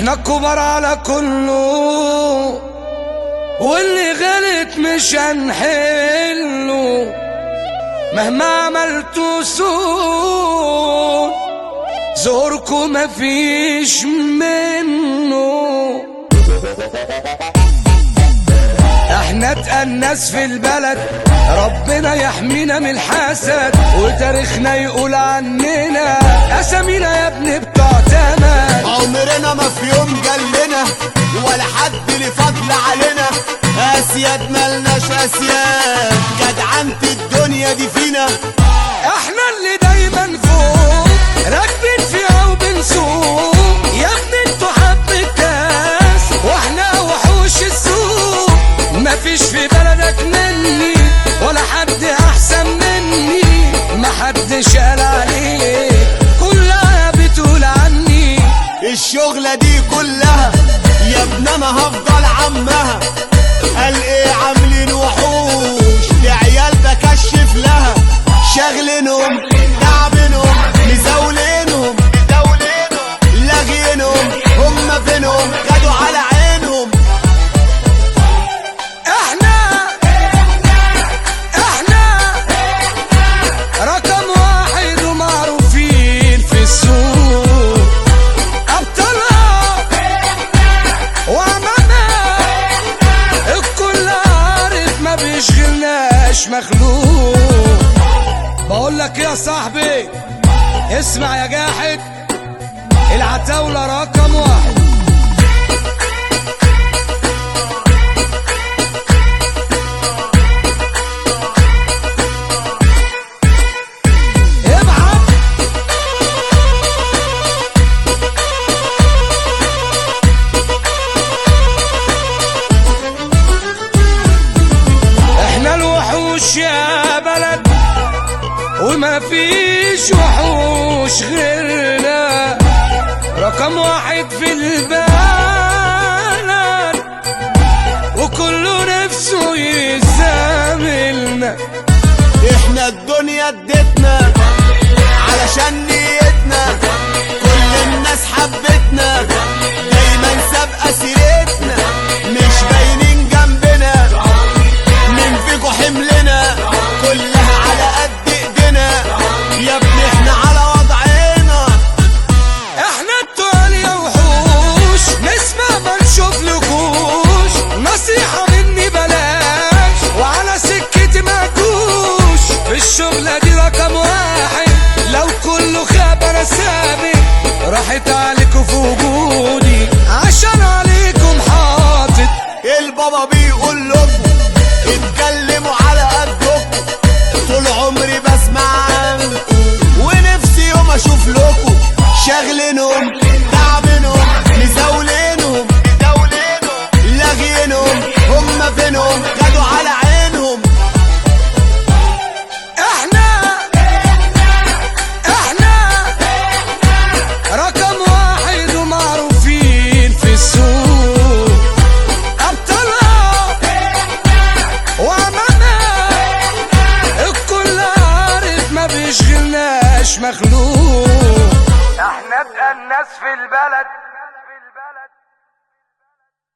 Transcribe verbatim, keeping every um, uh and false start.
احنا الكبار على كله، واللي غلط مش هنحله مهما عملتوا سوء، زوركم مفيش منه. احنا اتقى الناس في البلد، ربنا يحمينا من الحسد، وتاريخنا يقول عننا اسامينا يا ابني بتوع تمن. عمرنا ما في يوم جلنا ولا حد ليه فضل علينا، اسياد ملناش اسياد، جدعنة الدنيا دي فينا. احنا اللي دايما فوق راكبين فيها وبنسوق، يا ابني انتوا حبة كاس واحنا وحوش السوق. مفيش في بلدك مني ولا حد احسن مني، محدش قال عليك كلها بتقول عني. الشغلة دي كلها يا ابن انا هفضل عمها، قال ايه عاملين وحوش لعيال بكشف لها، شاغلينهم تعبينهم مزاولينهم لاغينهم، هم فينهم خدوا على عينهم. احنا احنا رقم واحد ومعروفين في السوق، ابطالها وامامها الكل عارف ما بيشغلناش مخلوق. بقول لك يا صاحبي اسمع يا جاحد، العتاولة رقم واحد. ابعت احنا الوحوش يا بلد، وما فيش وحوش غيرنا، رقم واحد في البلد وكله نفسه يزاملنا. احنا الدنيا ادتنا علشان نيتنا، كل الناس حبتنا دايما سابقة سيرتنا، مش باينين جنبنا مين فيكو حملنا، كلها على قد ايدينا يا ابني احنا على وضعنا. احنا التقال يا وحوش نسمع ما نشوفلكوش، نصيحة مني بلاش وعلى سكتي ما تجوش، في الشغلة دي رقم واحد، لو كله خاب انا سابق، راحت عليكوا في وجودي عشان